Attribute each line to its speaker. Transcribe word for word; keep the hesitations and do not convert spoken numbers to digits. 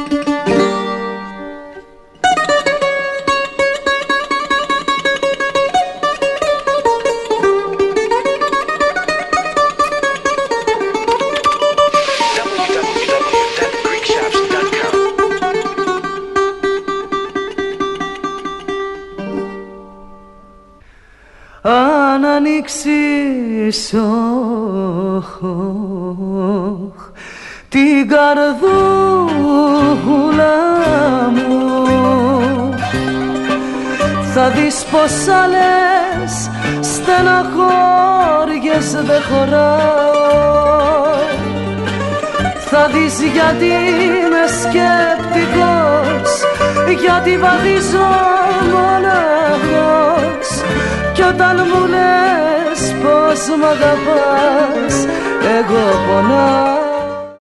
Speaker 1: Αν ανοίξεις όχ, όχ, την καρδούλα μου, θα δεις πως άλλες στεναχώριες δεν χωράω. Θα δεις γιατί είμαι σκεπτικός, γιατί βαδίζω μοναχός. Κι όταν μου λες πως μ' αγαπάς, εγώ πονάω.